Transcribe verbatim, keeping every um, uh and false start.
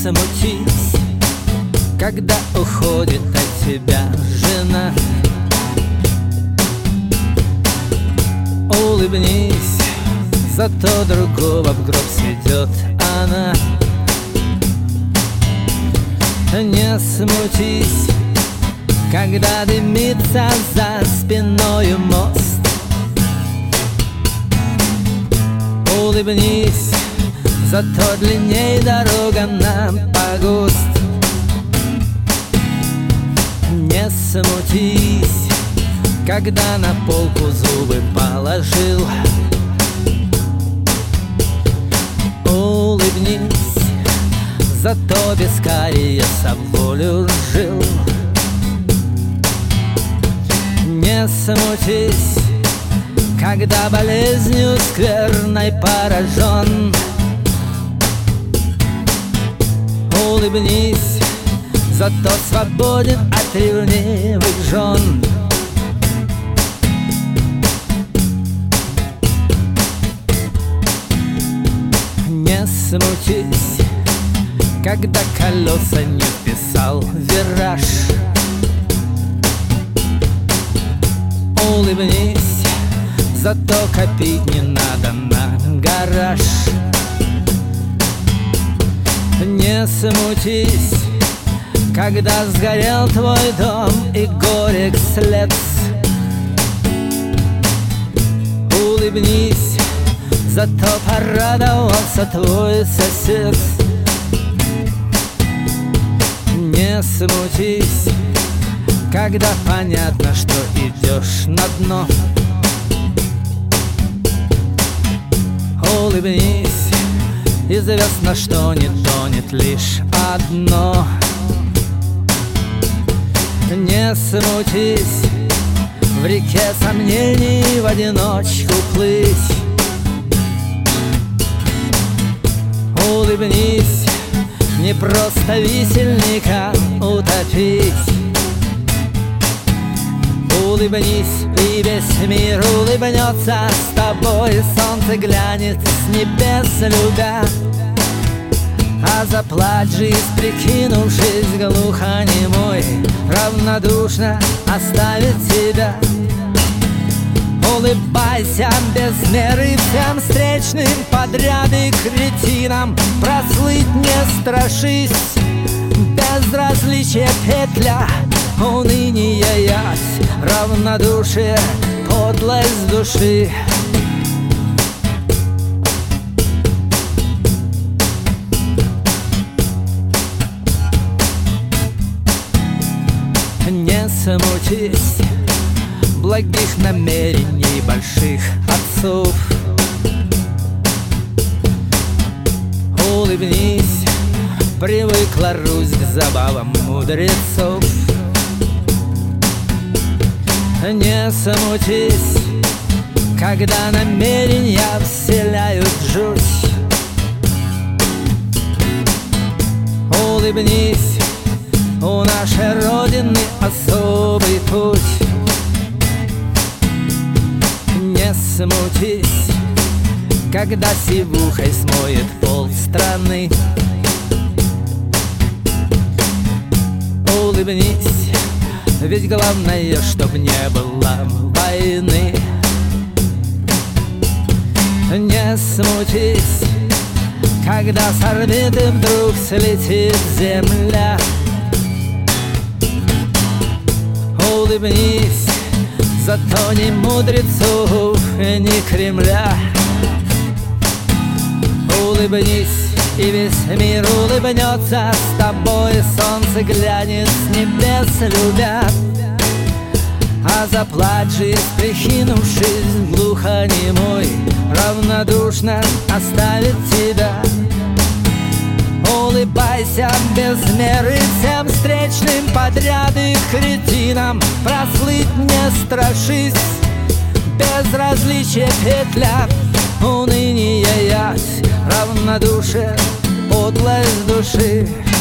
смутись, когда уходит от тебя жена. Улыбнись, зато другого в гроб сведет она. Не смутись, когда дымится за спиною мост. Улыбнись, зато длинней дорога на погост. Не смутись, когда на полку зубы положил. Улыбнись, зато без кариеса волю жил. Не смутись, когда болезнью скверной поражен. Улыбнись, зато свободен от ревнивых жен. Не смутись, когда колеса не вписал вираж. Улыбнись, зато копить не надо на гараж. Не смутись, когда сгорел твой дом и горек след. Улыбнись, зато порадовался твой сосед. Не смутись, когда понятно, что идешь на дно. Улыбнись, известно, что не тонет лишь одно. Не смутись, в реке сомнений в одиночку плыть. Улыбнись, не просто висельника утопить. Улыбнись, и весь мир улыбнется с тобой. Солнце глянет с небес, любя. А заплачь, жизнь, прикинувшись глухонемой, равнодушно оставит тебя. Улыбайся без меры всем встречным подряд и кретинам. Прослыть не страшись, безразличие петля, уныние ясь, равнодушие, подлость души. Не смутись, благих намерений больших отцов. Улыбнись, привыкла Русь к забавам мудрецов. Не смутись, когда намерения вселяют жуть. Улыбнись, у нашей Родины особый путь. Не смутись, когда сивухой смоет пол страны. Улыбнись, ведь главное, чтоб не было войны. Не смутись, когда с орбиты вдруг слетит земля. Улыбнись, зато ни мудрецов, ни Кремля. Улыбнись, и весь мир улыбнется с тобой. Солнце глянет с небес, любя. А заплачь, жизнь, прикинувшись глухонемой, равнодушно оставит тебя. Улыбайся без меры всем встречным подряд и кретинам. Прослыть не страшись, безразличие петля, уныние ясь, равнодушие, подлость души.